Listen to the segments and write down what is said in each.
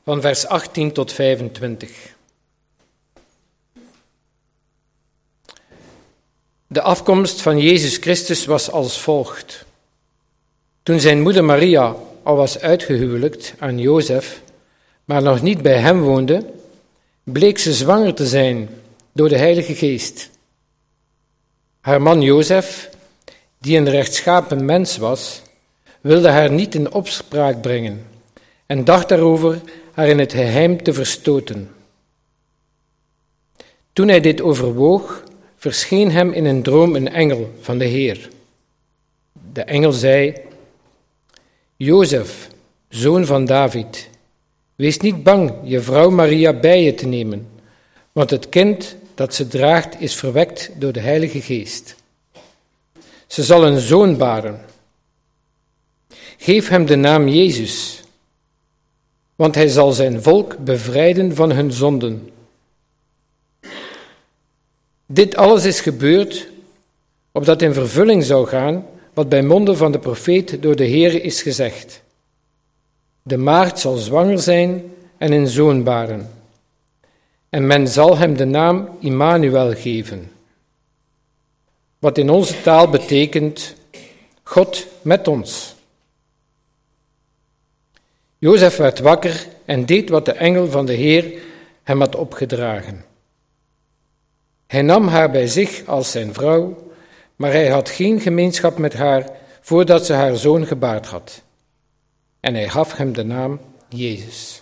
van vers 18 tot 25. De afkomst van Jezus Christus was als volgt. Toen zijn moeder Maria al was uitgehuwelijkt aan Jozef, maar nog niet bij hem woonde, bleek ze zwanger te zijn door de Heilige Geest. Haar man Jozef, die een rechtschapen mens was, wilde haar niet in opspraak brengen en dacht daarover haar in het geheim te verstoten. Toen hij dit overwoog, verscheen hem in een droom een engel van de Heer. De engel zei: Jozef, zoon van David, wees niet bang je vrouw Maria bij je te nemen, want het kind dat ze draagt is verwekt door de Heilige Geest. Ze zal een zoon baren. Geef hem de naam Jezus, want hij zal zijn volk bevrijden van hun zonden. Dit alles is gebeurd, opdat in vervulling zou gaan wat bij monden van de profeet door de Heere is gezegd. De maagd zal zwanger zijn en een zoon baren. En men zal hem de naam Immanuel geven. Wat in onze taal betekent, God met ons. Jozef werd wakker en deed wat de engel van de Heer hem had opgedragen. Hij nam haar bij zich als zijn vrouw, maar hij had geen gemeenschap met haar voordat ze haar zoon gebaard had. En hij gaf hem de naam Jezus.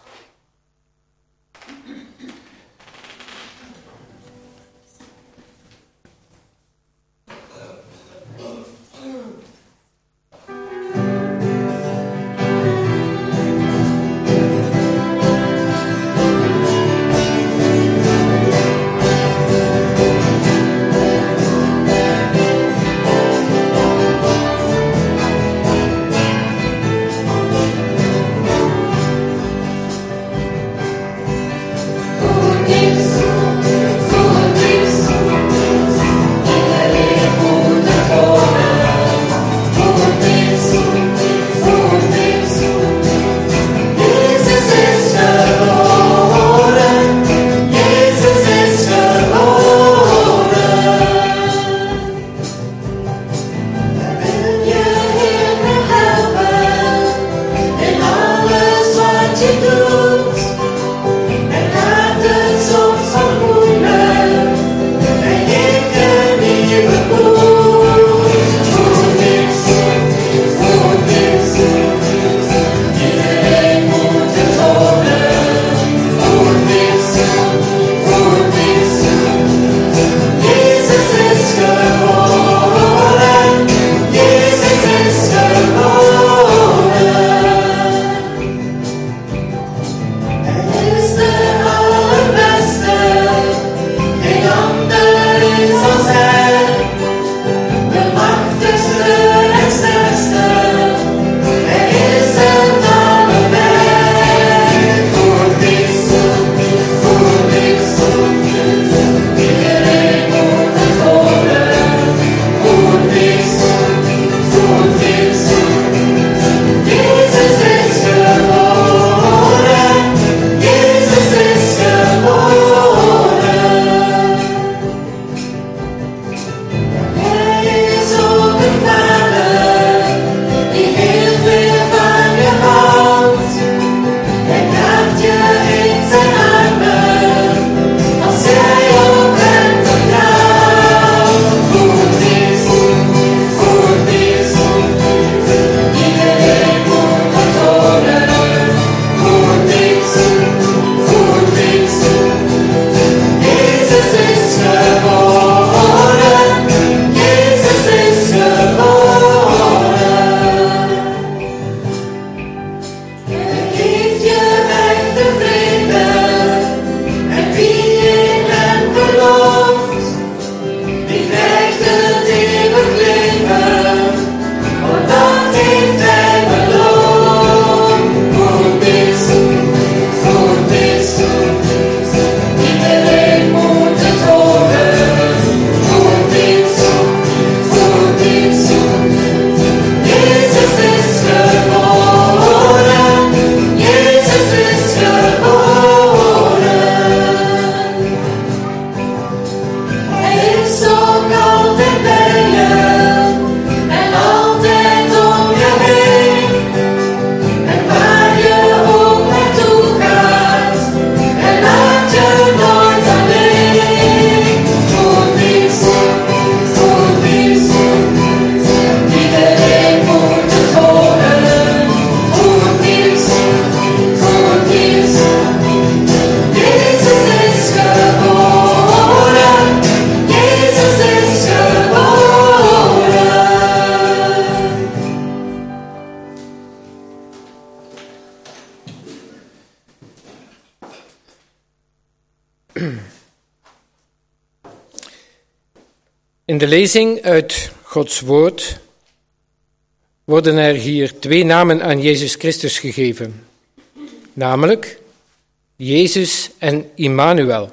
In de lezing uit Gods woord worden er hier 2 namen aan Jezus Christus gegeven, namelijk Jezus en Immanuel.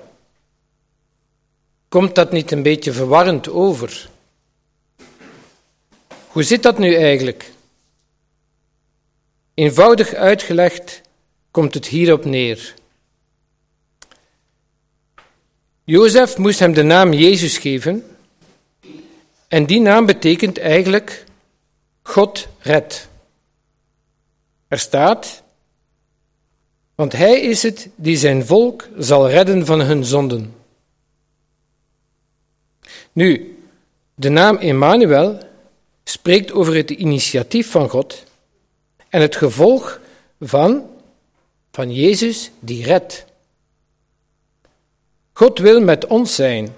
Komt dat niet een beetje verwarrend over? Hoe zit dat nu eigenlijk? Eenvoudig uitgelegd komt het hierop neer. Jozef moest hem de naam Jezus geven en die naam betekent eigenlijk God redt. Er staat, want hij is het die zijn volk zal redden van hun zonden. Nu, de naam Immanuel spreekt over het initiatief van God en het gevolg van Jezus die redt. God wil met ons zijn.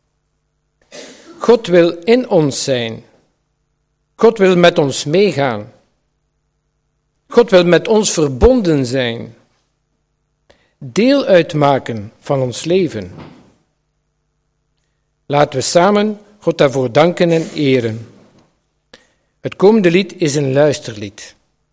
God wil in ons zijn. God wil met ons meegaan. God wil met ons verbonden zijn. Deel uitmaken van ons leven. Laten we samen God daarvoor danken en eren. Het komende lied is een luisterlied.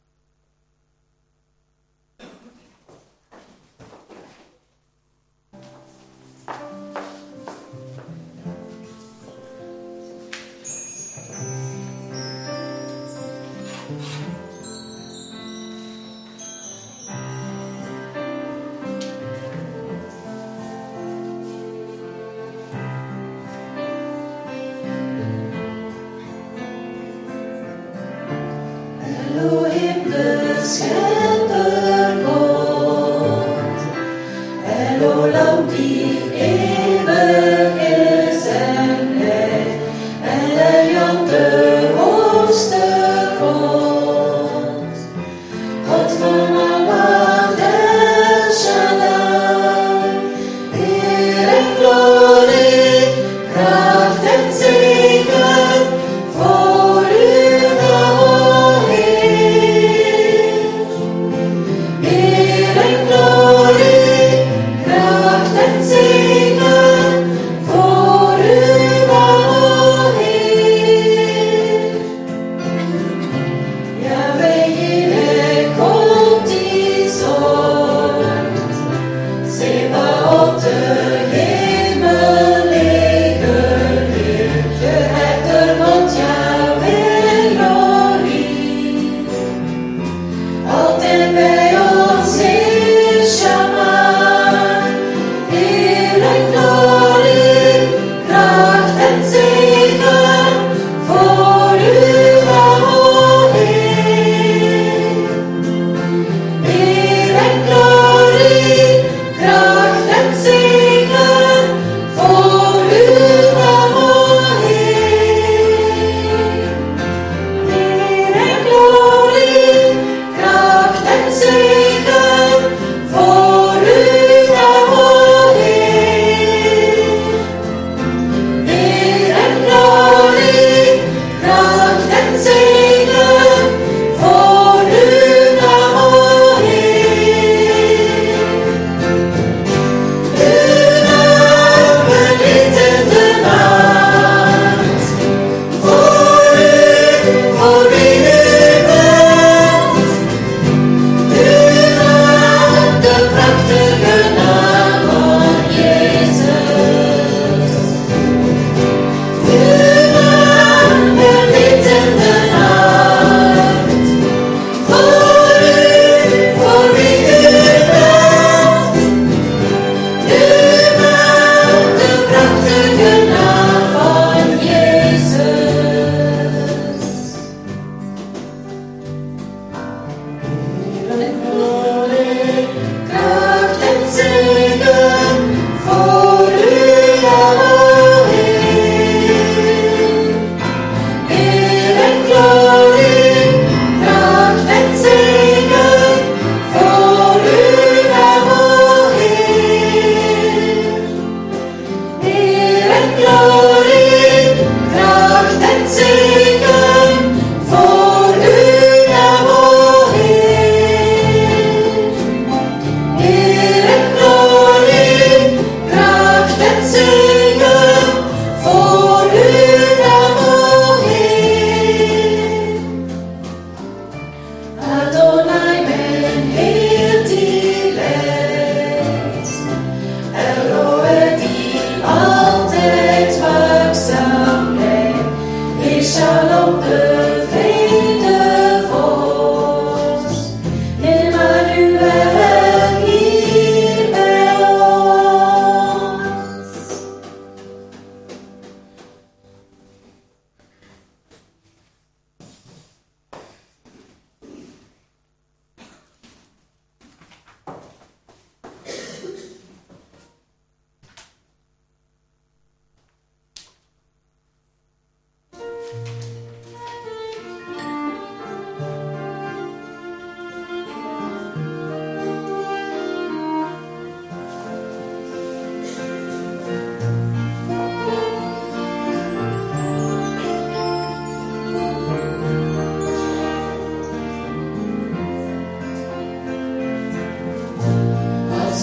Elohim, de schepper God, Elolam die eeuwig is en blijft, en Eliam de hoogste God, God van Allah, El Shaddai, eer en glorie, kracht en zegen voor u. Sing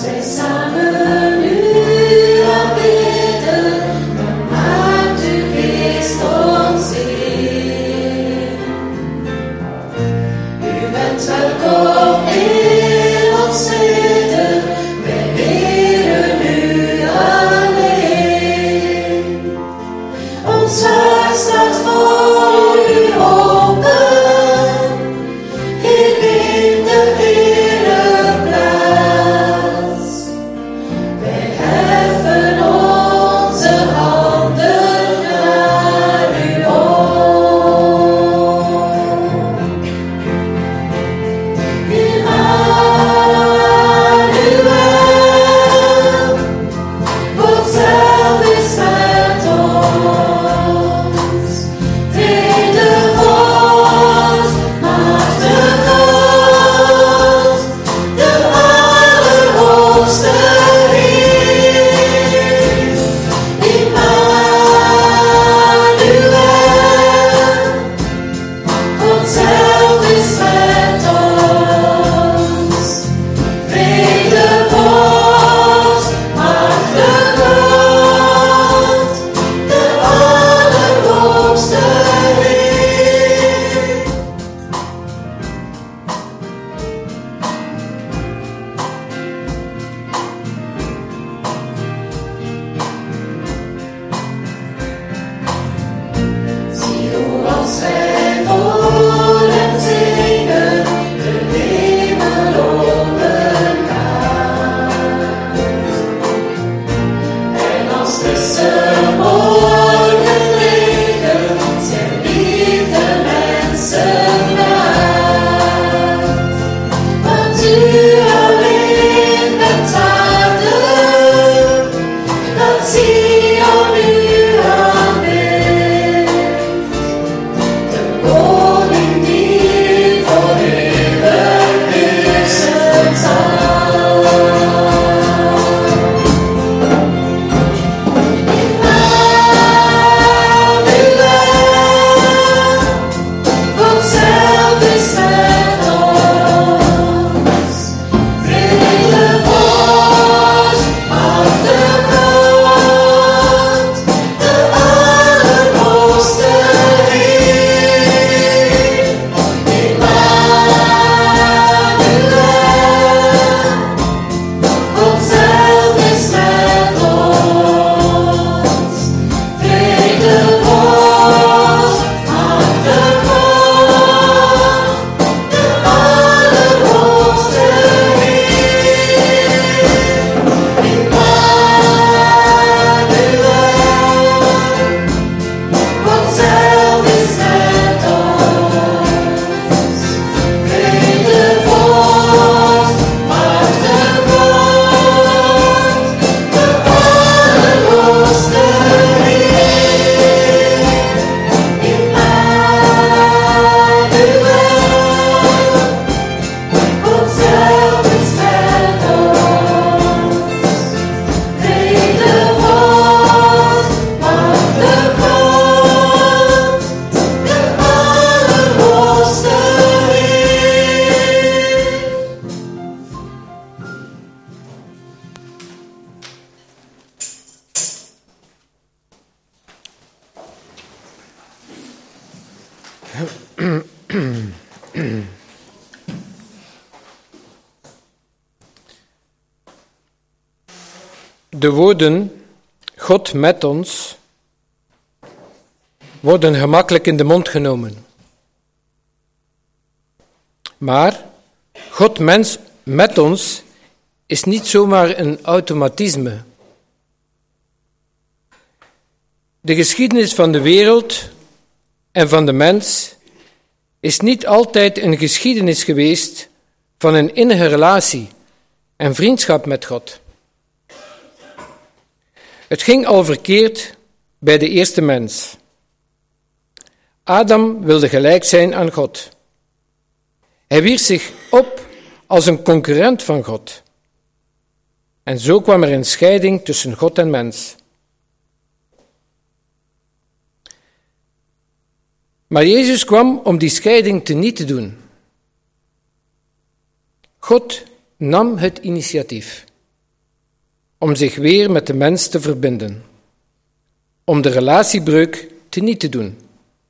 De woorden God met ons worden gemakkelijk in de mond genomen. Maar God mens met ons is niet zomaar een automatisme. De geschiedenis van de wereld en van de mens is niet altijd een geschiedenis geweest van een innige relatie en vriendschap met God. Het ging al verkeerd bij de eerste mens. Adam wilde gelijk zijn aan God. Hij wierp zich op als een concurrent van God. En zo kwam er een scheiding tussen God en mens. Maar Jezus kwam om die scheiding teniet te doen. God nam het initiatief. om zich weer met de mens te verbinden, om de relatiebreuk teniet te doen.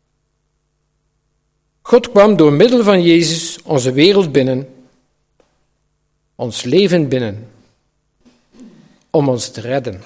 God kwam door middel van Jezus onze wereld binnen, ons leven binnen, om ons te redden.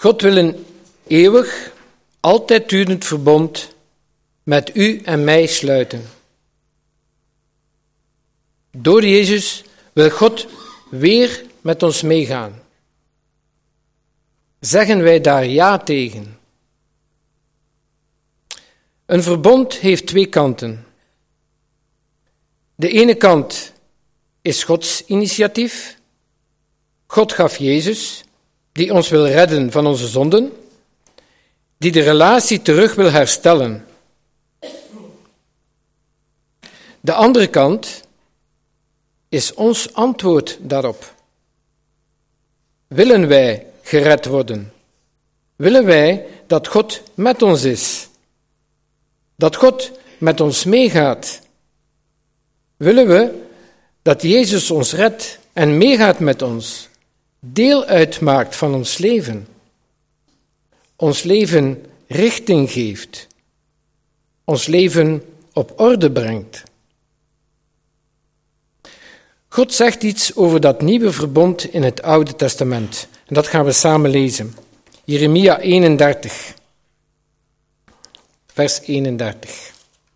God wil een eeuwig, altijd durend verbond met u en mij sluiten. Door Jezus wil God weer met ons meegaan. Zeggen wij daar ja tegen? Een verbond heeft twee kanten. De ene kant is Gods initiatief. God gaf Jezus, die ons wil redden van onze zonden, die de relatie terug wil herstellen. De andere kant is ons antwoord daarop. Willen wij gered worden? Willen wij dat God met ons is? Dat God met ons meegaat? Willen we dat Jezus ons redt en meegaat met ons, deel uitmaakt van ons leven, ons leven richting geeft, ons leven op orde brengt? God zegt iets over dat nieuwe verbond in het Oude Testament. En dat gaan we samen lezen. Jeremia 31, vers 31.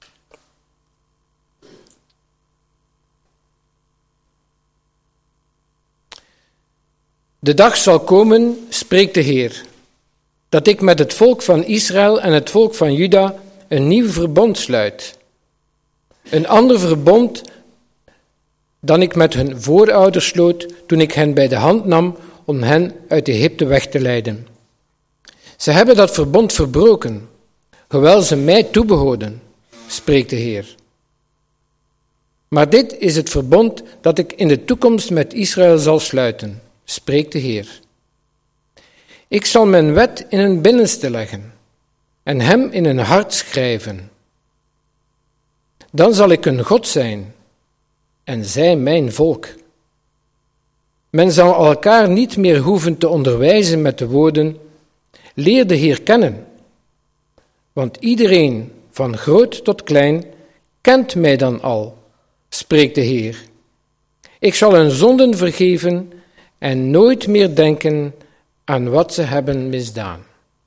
De dag zal komen, spreekt de Heer, dat ik met het volk van Israël en het volk van Juda een nieuw verbond sluit. Een ander verbond dan ik met hun voorouders sloot toen ik hen bij de hand nam om hen uit Egypte weg te leiden. Ze hebben dat verbond verbroken, hoewel ze mij toebehoorden, spreekt de Heer. Maar dit is het verbond dat ik in de toekomst met Israël zal sluiten, spreekt de Heer. Ik zal mijn wet in hun binnenste leggen en hem in hun hart schrijven. Dan zal ik hun God zijn en zij mijn volk. Men zal elkaar niet meer hoeven te onderwijzen met de woorden: leer de Heer kennen. Want iedereen, van groot tot klein, kent mij dan al, spreekt de Heer. Ik zal hun zonden vergeven en nooit meer denken aan wat ze hebben misdaan.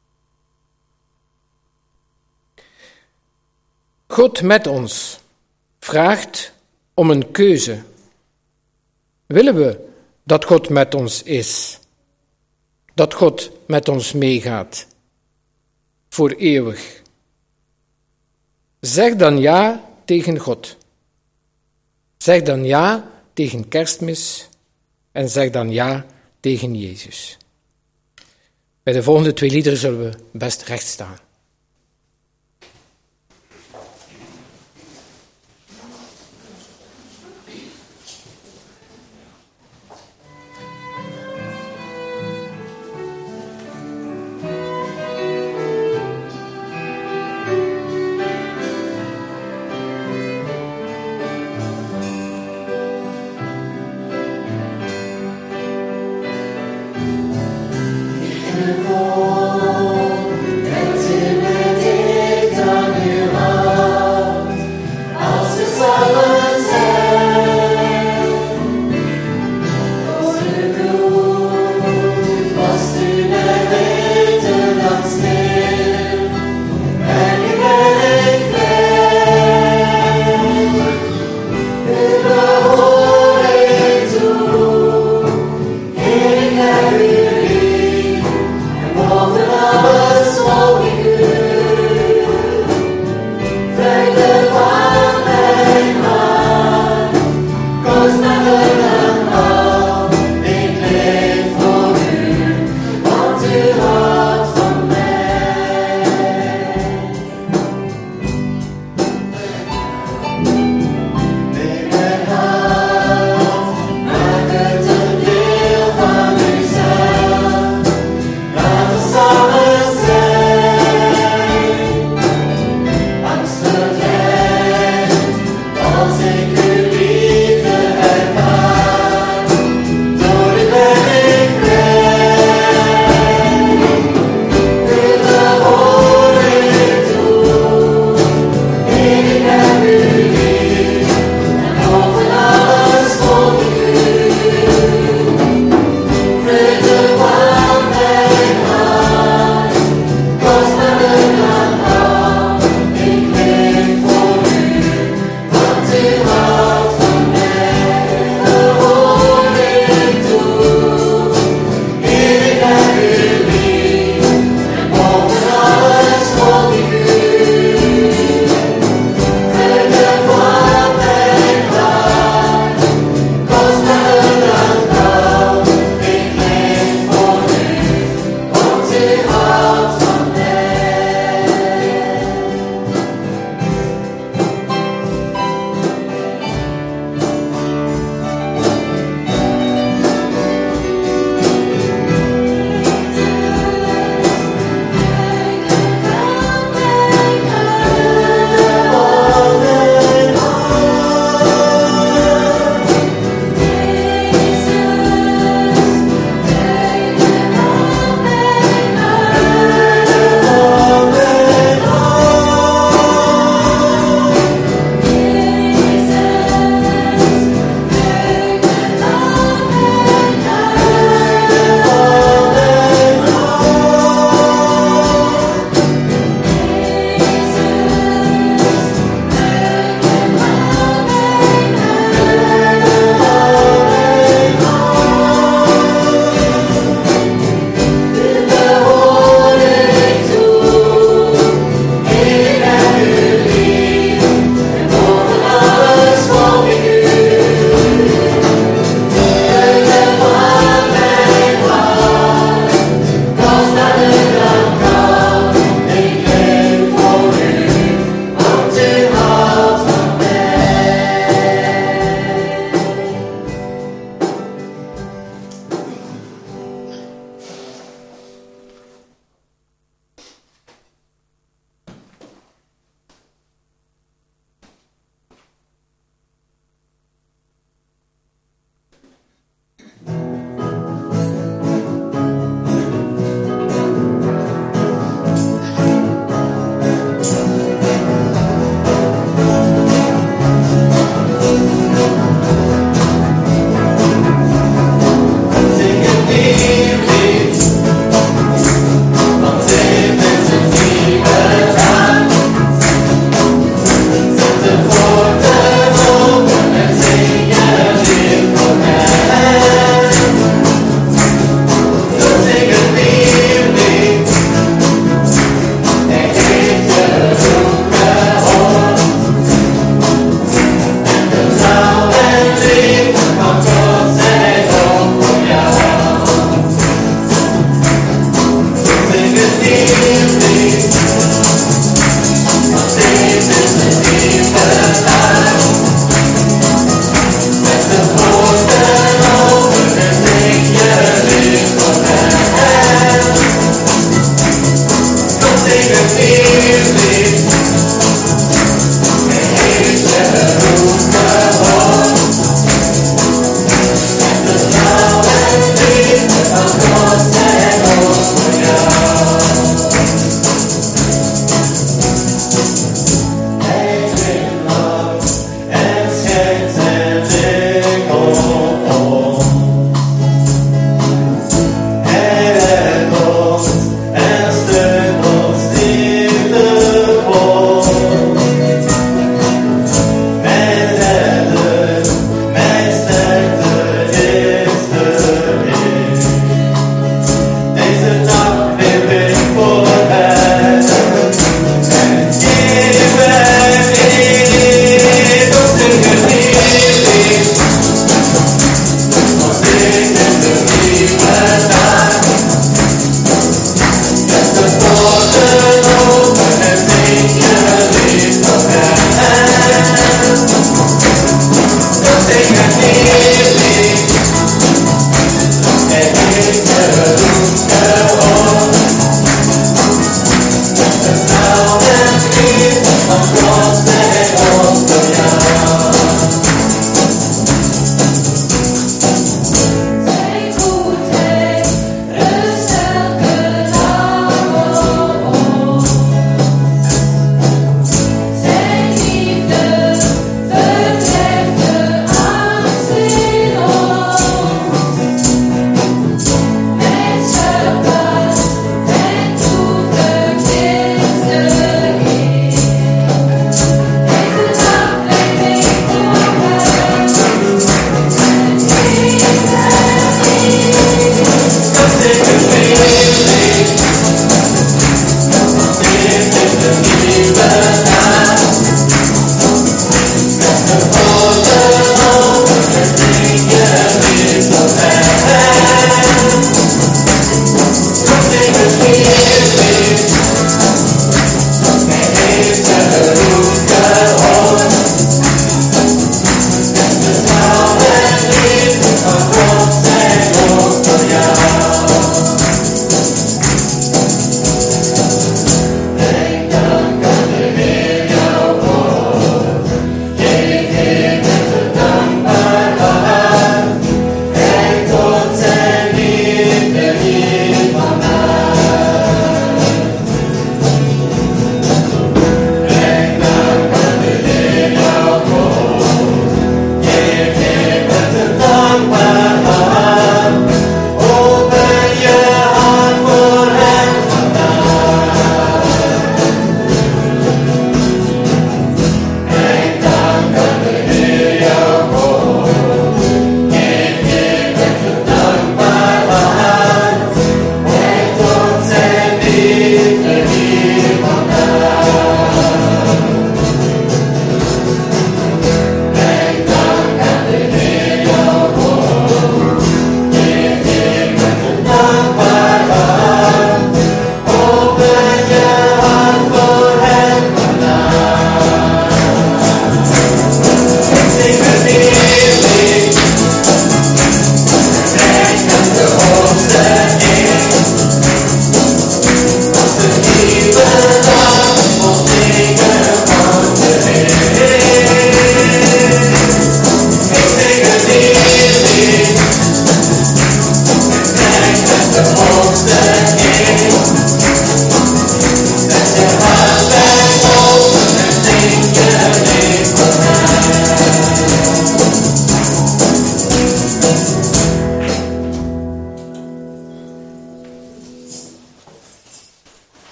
God met ons vraagt om een keuze. Willen we dat God met ons is? Dat God met ons meegaat? Voor eeuwig. Zeg dan ja tegen God. Zeg dan ja tegen Kerstmis en zeg dan ja tegen Jezus. Bij de volgende twee liederen zullen we best recht staan. That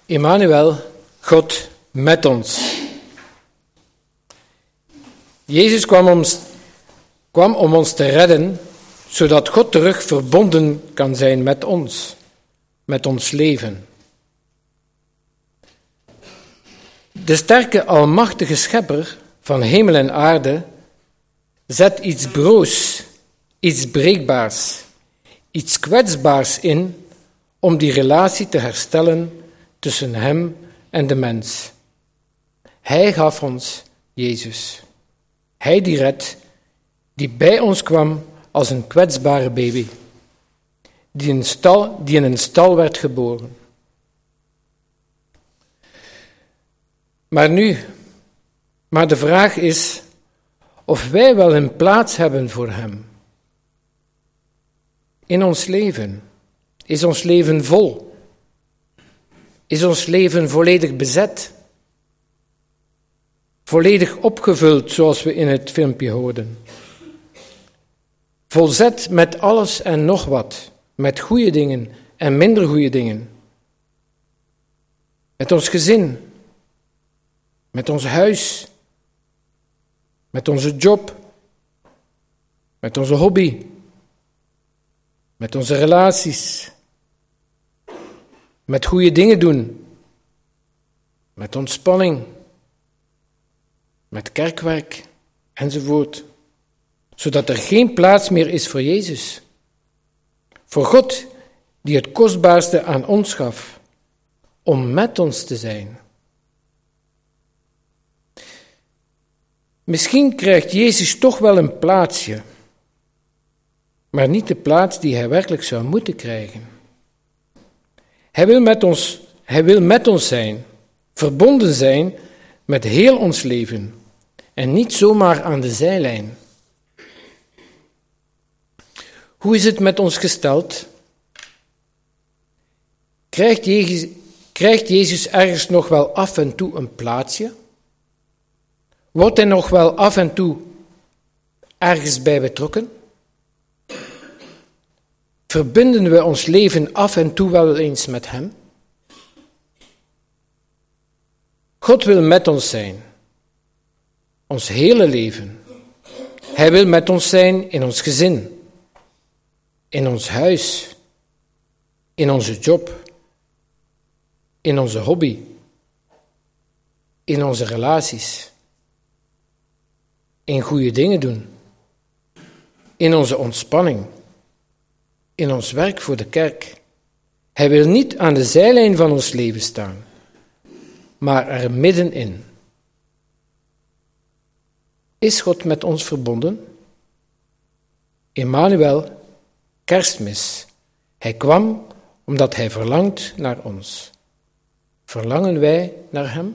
Emmanuel, God met ons. Jezus kwam om ons te redden, zodat God terug verbonden kan zijn met ons leven. De sterke, almachtige schepper van hemel en aarde zet iets broos, iets breekbaars, iets kwetsbaars in om die relatie te herstellen tussen hem en de mens. Hij gaf ons Jezus. Hij die redt, die bij ons kwam als een kwetsbare baby, die in een stal werd geboren. Maar de vraag is of wij wel een plaats hebben voor hem. In ons leven. Is ons leven vol? Is ons leven volledig bezet? Volledig opgevuld, zoals we in het filmpje hoorden. Volzet met alles en nog wat. Met goede dingen en minder goede dingen. Met ons gezin. Met ons huis. Met onze job. Met onze hobby. Met onze relaties. Met goede dingen doen. Met ontspanning. Met kerkwerk. Enzovoort. Zodat er geen plaats meer is voor Jezus. Voor God, die het kostbaarste aan ons gaf. Om met ons te zijn. Misschien krijgt Jezus toch wel een plaatsje. Maar niet de plaats die hij werkelijk zou moeten krijgen. Hij wil met ons zijn. Verbonden zijn met heel ons leven. En niet zomaar aan de zijlijn. Hoe is het met ons gesteld? Krijgt Jezus ergens nog wel af en toe een plaatsje? Wordt hij nog wel af en toe ergens bij betrokken? Verbinden we ons leven af en toe wel eens met hem? God wil met ons zijn. Ons hele leven. Hij wil met ons zijn in ons gezin. In ons huis. In onze job. In onze hobby. In onze relaties. In goede dingen doen. In onze ontspanning. In ons werk voor de kerk. Hij wil niet aan de zijlijn van ons leven staan, maar er middenin. Is God met ons verbonden? Emmanuel, Kerstmis. Hij kwam omdat hij verlangt naar ons. Verlangen wij naar hem?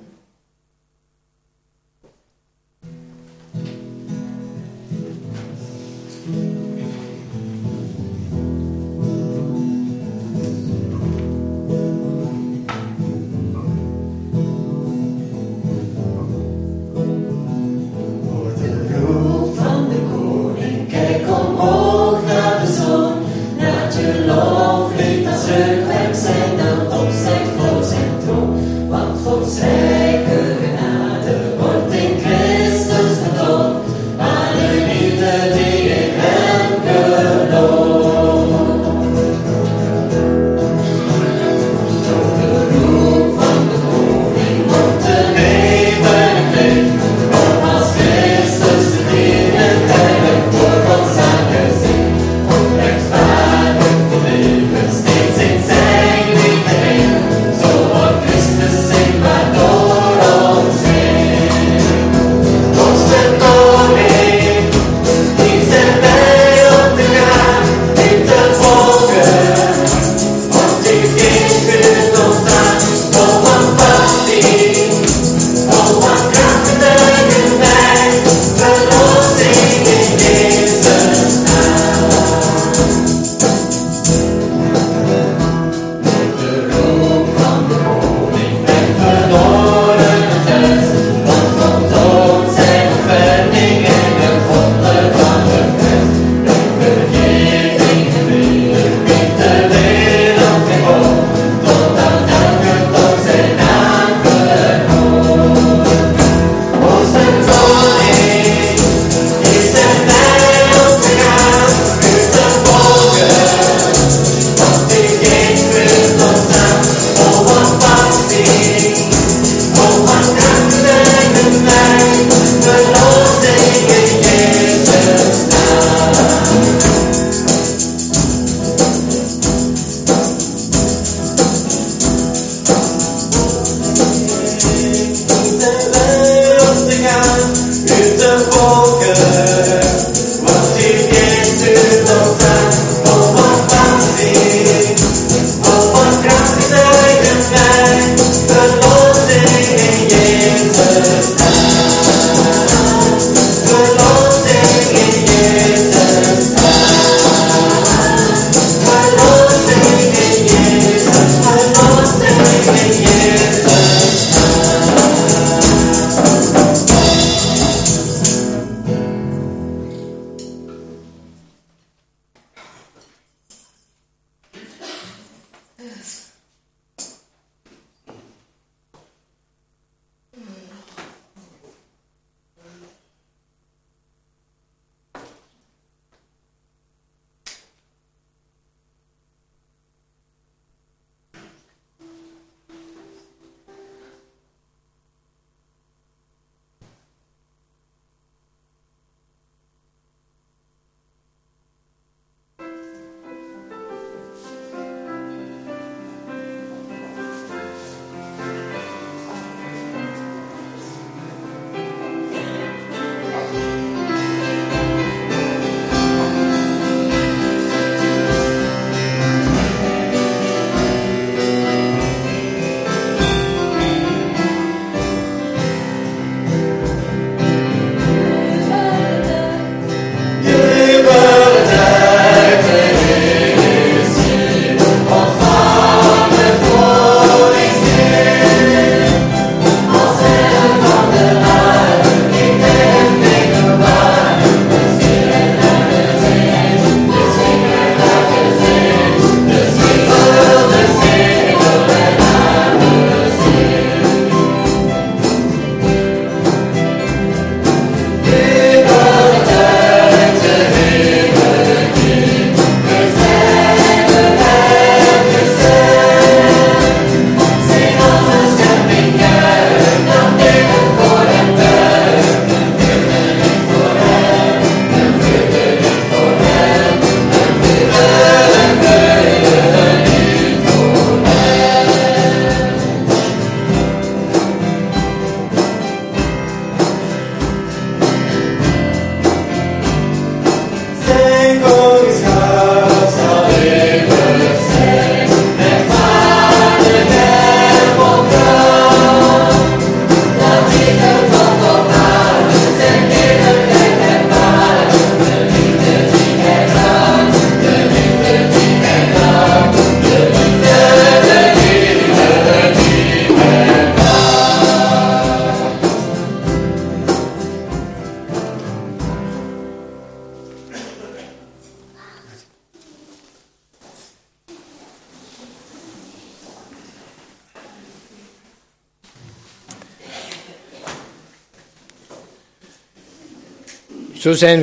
Zo zijn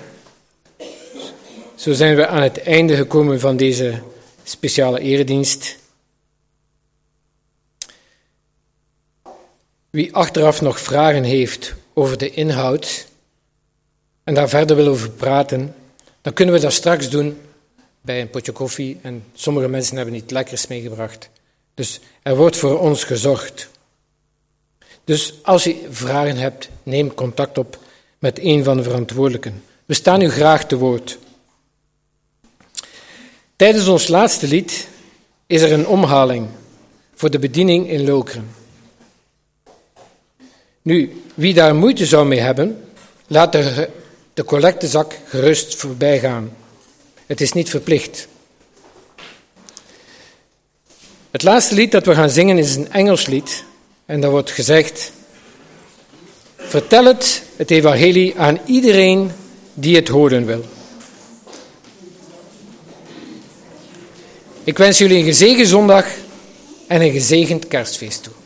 we aan het einde gekomen van deze speciale eredienst. Wie achteraf nog vragen heeft over de inhoud en daar verder wil over praten, dan kunnen we dat straks doen bij een potje koffie. En sommige mensen hebben niet lekkers meegebracht. Dus er wordt voor ons gezorgd. Dus als je vragen hebt, neem contact op met een van de verantwoordelijken. We staan u graag te woord. Tijdens ons laatste lied is er een omhaling voor de bediening in Lokeren. Nu, wie daar moeite zou mee hebben, laat de collectezak gerust voorbij gaan. Het is niet verplicht. Het laatste lied dat we gaan zingen is een Engels lied. En daar wordt gezegd: vertel het evangelie aan iedereen die het horen wil. Ik wens jullie een gezegende zondag en een gezegend kerstfeest toe.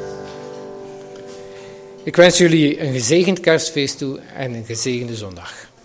Ik wens jullie een gezegend kerstfeest toe en een gezegende zondag.